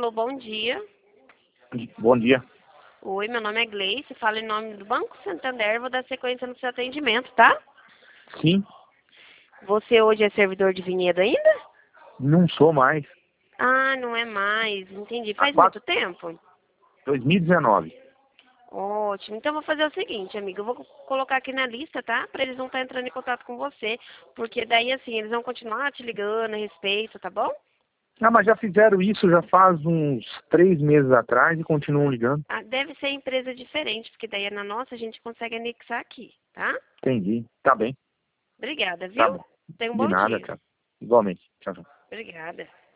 Alô, bom dia. Bom dia. Oi, meu nome é Gleice, falo em nome do Banco Santander, vou dar sequência no seu atendimento, tá? Sim, Você hoje é servidor de Vinhedo ainda? não sou mais. Ah, não é mais, entendi. Há Faz muito tempo? 2019. Ótimo, então eu vou fazer o seguinte, amiga, eu vou colocar aqui na lista, tá? Pra eles não estar entrando em contato com você, porque daí assim, eles vão continuar te ligando a respeito, tá bom? Ah, mas já fizeram isso já faz uns 3 meses atrás e continuam ligando. Ah, deve ser empresa diferente, porque daí na nossa a gente consegue anexar aqui, tá? Entendi. Tá bem. Obrigada, Tá viu? bom. Tenha um De bom nada, dia. tchau. Igualmente. Tchau, tchau. Obrigada.